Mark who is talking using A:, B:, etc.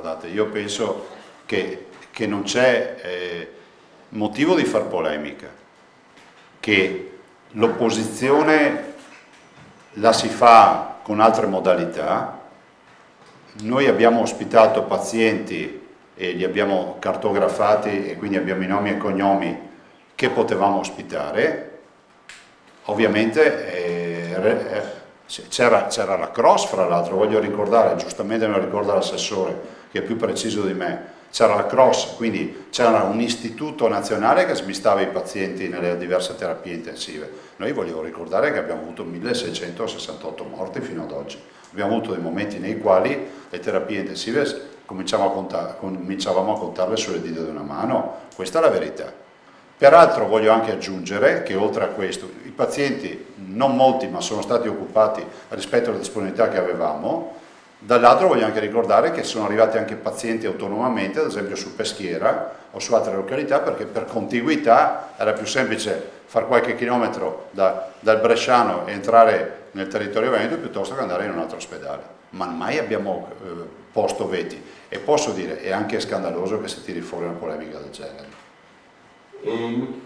A: guardate, io penso che non c'è motivo di far polemica, che l'opposizione la si fa con altre modalità. Noi abbiamo ospitato pazienti e li abbiamo cartografati e quindi abbiamo i nomi e cognomi che potevamo ospitare. Ovviamente c'era la Cross, fra l'altro, voglio ricordare, giustamente me lo ricorda l'assessore che è più preciso di me, c'era la Cross, quindi c'era un istituto nazionale che smistava i pazienti nelle diverse terapie intensive. Noi vogliamo ricordare che abbiamo avuto 1668 morti fino ad oggi. Abbiamo avuto dei momenti nei quali le terapie intensive cominciavamo a contarle sulle dita di una mano, questa è la verità. Peraltro voglio anche aggiungere che oltre a questo i pazienti, non molti ma sono stati occupati rispetto alla disponibilità che avevamo, dall'altro voglio anche ricordare che sono arrivati anche pazienti autonomamente, ad esempio su Peschiera o su altre località, perché per contiguità era più semplice fare qualche chilometro dal Bresciano e entrare nel territorio veneto piuttosto che andare in un altro ospedale. Ma mai abbiamo posto veti, e posso dire, è anche scandaloso che si tiri fuori una polemica del genere.